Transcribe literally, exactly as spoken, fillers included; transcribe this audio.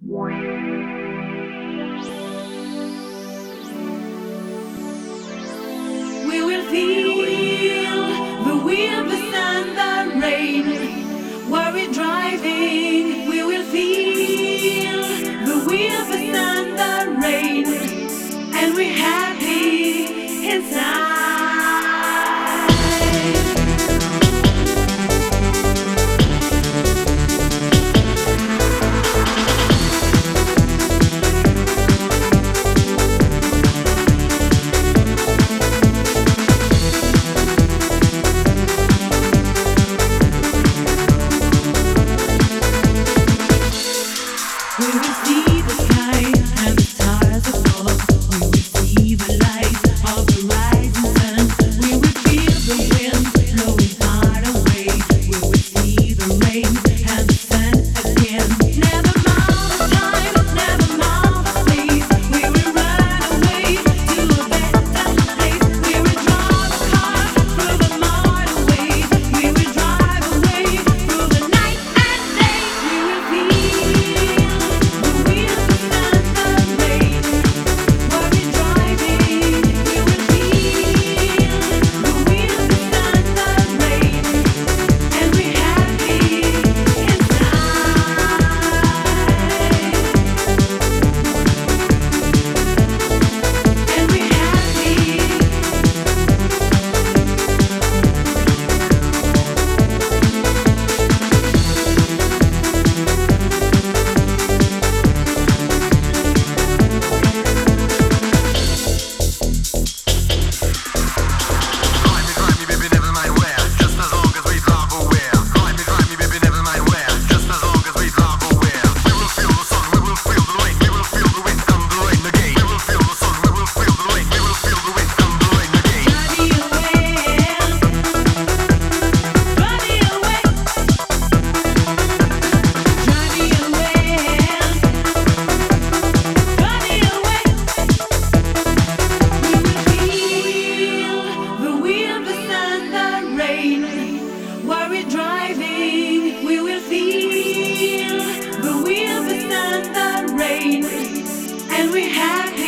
We will feel the wind, the sun, the rain. While we're driving, we will feel the wind, the sun, the rain. And we're happy inside. We will see the sky and the stars above. We will see the light of the rising sun. We will feel the wind blowing far away. We will see the rain and the sun again. Never mind the time, never mind the place. We will run away to a better place. We will drive a car through the modern ways. We will drive away through the night and day. We will feel the wind, the sun, the rain. While we're driving, we will feel the wind, the sun, the rain. And we're happy inside. And we're happy. Drive me, drive me, baby, never mind where. Just as long as we drive away. Drive me, drive me, baby, never mind where. Just as long as we drive away. We will feel the sun, we will feel the rain, we will feel the wind and the rain again. We will feel the sun, we will feel the rain, we will feel the wind and the rain again. Drive me away. Drive me away. Drive me away. Drive me away. We will feel the wind, the sun, the rain. While we're driving, we will feel the wind, the sun, the rain. And we're happy